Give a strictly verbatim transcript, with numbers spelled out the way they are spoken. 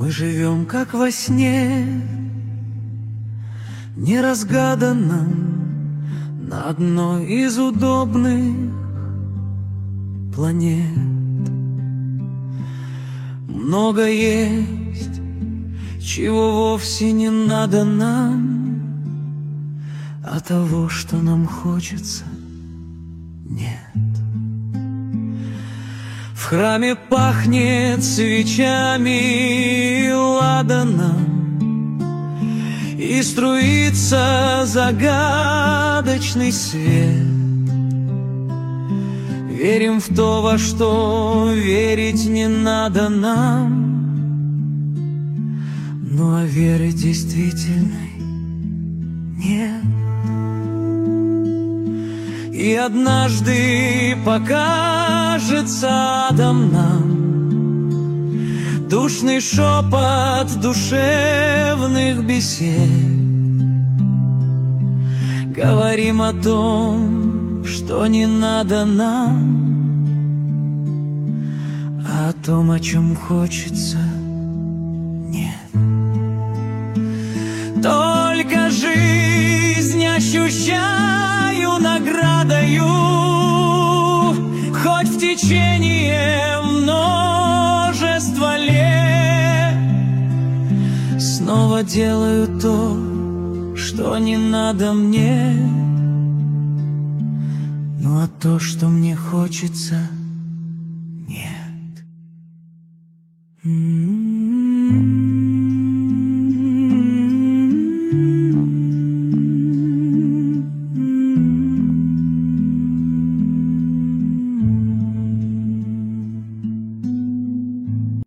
Мы живем как во сне, неразгаданном, на одной из удобных планет. Много есть, чего вовсе не надо нам, а того, что нам хочется, нет. В храме пахнет свечами и ладаном, и струится загадочный свет. Верим в то, во что верить не надо нам, ну а веры действительной нет. И однажды покажется адом нам душный шепот душевных бесед. Говорим о том, что не надо нам, а о том, о чем хочется, нет. Только жизнь ощущаю наградою, хоть в течение множества лет снова делаю то, что не надо мне, ну а то, что мне хочется, нет.